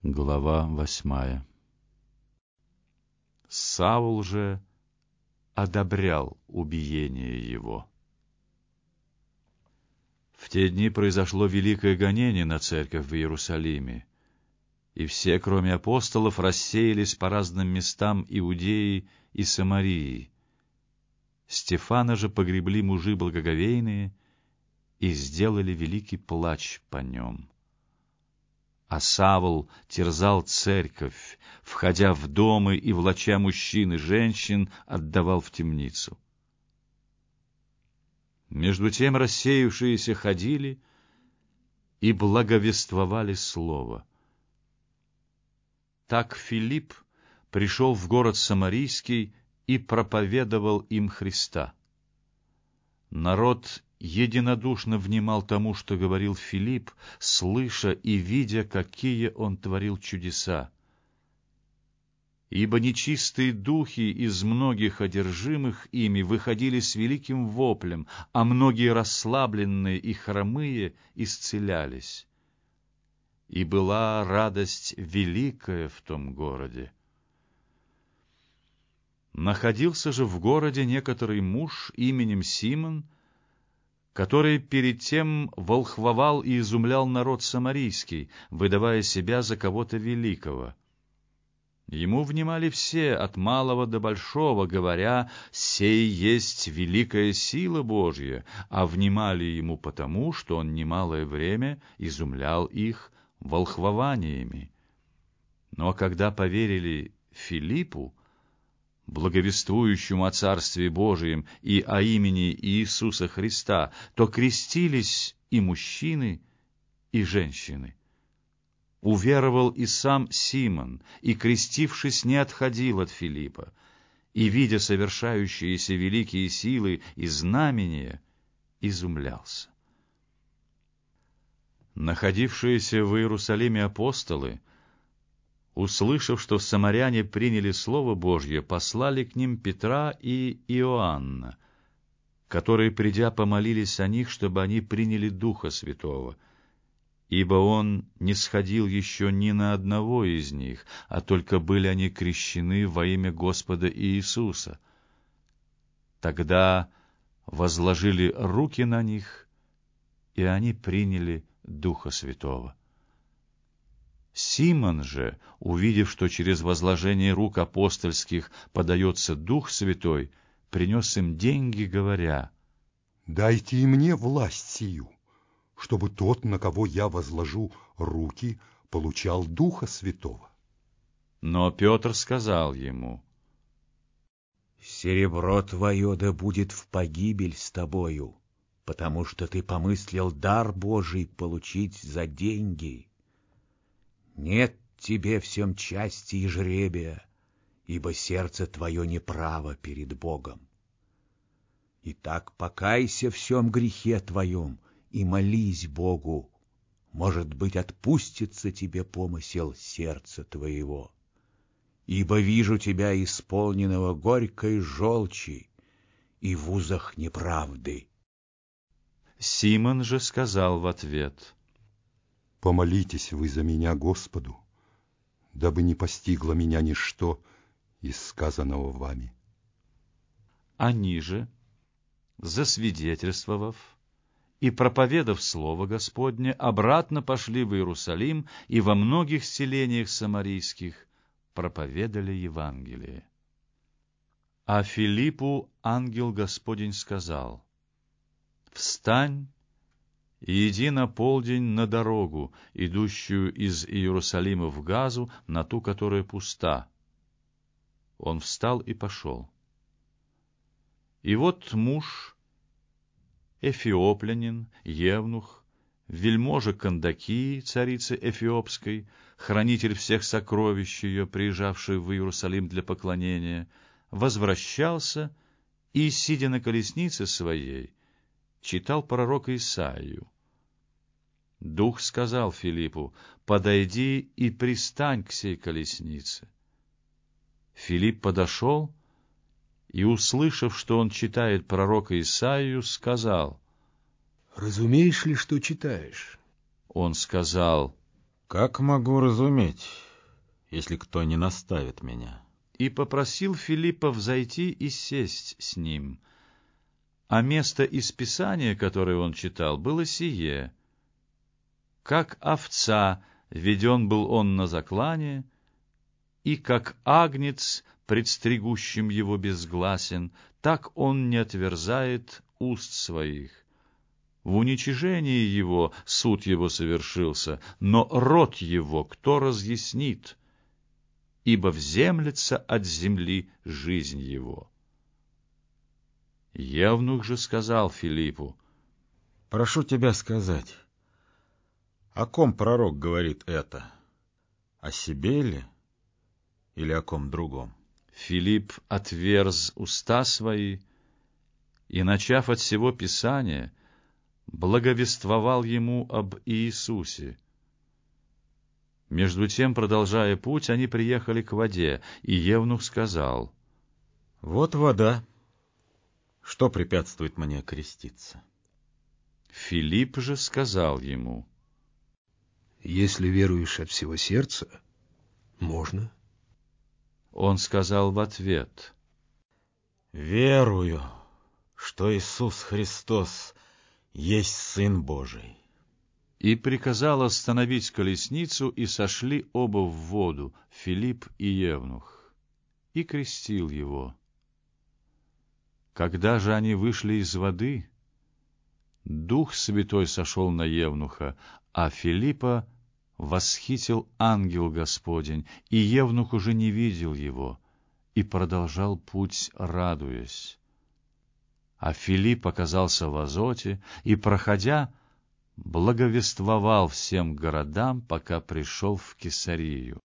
Глава 8. Саул же одобрял убиение его. В те дни произошло великое гонение на церковь в Иерусалиме, и все, кроме апостолов, рассеялись по разным местам Иудеи и Самарии. Стефана же погребли мужи благоговейные и сделали великий плач по нем. А Савл терзал церковь, входя в домы и, влача мужчин и женщин, отдавал в темницу. Между тем рассеявшиеся ходили и благовествовали слово. Так Филипп пришел в город Самарийский и проповедовал им Христа. Народ единодушно внимал тому, что говорил Филипп, слыша и видя, какие он творил чудеса. Ибо нечистые духи из многих одержимых ими выходили с великим воплем, а многие расслабленные и хромые исцелялись. И была радость великая в том городе. Находился же в городе некоторый муж именем Симон, который перед тем волхвовал и изумлял народ самарийский, выдавая себя за кого-то великого. Ему внимали все, от малого до большого, говоря: «Сей есть великая сила Божья», а внимали ему потому, что он немалое время изумлял их волхвованиями. Но когда поверили Филиппу, благовествующему о Царстве Божием и о имени Иисуса Христа, то крестились и мужчины, и женщины. Уверовал и сам Симон, и, крестившись, не отходил от Филиппа, и, видя совершающиеся великие силы и знамения, изумлялся. Находившиеся в Иерусалиме апостолы, услышав, что самаряне приняли Слово Божье, послали к ним Петра и Иоанна, которые, придя, помолились о них, чтобы они приняли Духа Святого, ибо Он не сходил еще ни на одного из них, а только были они крещены во имя Господа Иисуса. Тогда возложили руки на них, и они приняли Духа Святого. Симон же, увидев, что через возложение рук апостольских подается Дух Святой, принес им деньги, говоря: «Дайте и мне власть сию, чтобы тот, на кого я возложу руки, получал Духа Святого». Но Петр сказал ему: «Серебро твое да будет в погибель с тобою, потому что ты помыслил дар Божий получить за деньги. Нет тебе в сем части и жребия, ибо сердце твое неправо перед Богом. Итак, покайся в сем грехе твоем и молись Богу, может быть, отпустится тебе помысел сердца твоего. Ибо вижу тебя исполненного горькой желчи и в узах неправды». Симон же сказал в ответ: «Помолитесь вы за меня Господу, дабы не постигло меня ничто из сказанного вами». Они же, засвидетельствовав и проповедав Слово Господне, обратно пошли в Иерусалим и во многих селениях самарийских проповедали Евангелие. А Филиппу ангел Господень сказал: «Встань и иди на полдень на дорогу, идущую из Иерусалима в Газу, на ту, которая пуста». Он встал и пошел. И вот муж, эфиоплянин, евнух, вельможа Кандакии, царицы Эфиопской, хранитель всех сокровищ ее, приезжавший в Иерусалим для поклонения, возвращался и, сидя на колеснице своей, читал пророка Исаию. Дух сказал Филиппу: «Подойди и пристань к сей колеснице». Филипп подошел и, услышав, что он читает пророка Исаию, сказал: «Разумеешь ли, что читаешь?» Он сказал: Как могу разуметь, если кто не наставит меня? И попросил Филиппа взойти и сесть с ним. А место из Писания, которое он читал, было сие: «Как овца веден был он на заклание, и как агнец пред стригущим его безгласен, так он не отверзает уст своих. В уничижении его суд его совершился, но род его кто разъяснит? Ибо вземлется от земли жизнь его». Евнух же сказал Филиппу: Прошу тебя сказать, о ком пророк говорит это? О себе ли или о ком другом? Филипп отверз уста свои и, начав от сего Писания, благовествовал ему об Иисусе. Между тем, продолжая путь, они приехали к воде, и Евнух сказал: Вот вода. Что препятствует мне креститься? Филипп же сказал ему: Если веруешь от всего сердца, можно. Он сказал в ответ: Верую, что Иисус Христос есть Сын Божий. И приказал остановить колесницу, и сошли оба в воду, Филипп и Евнух, и крестил его. Когда же они вышли из воды, Дух Святой сошел на Евнуха, а Филиппа восхитил ангел Господень, и Евнух уже не видел его, и продолжал путь, радуясь. А Филипп оказался в Азоте, и, проходя, благовествовал всем городам, пока пришел в Кесарию.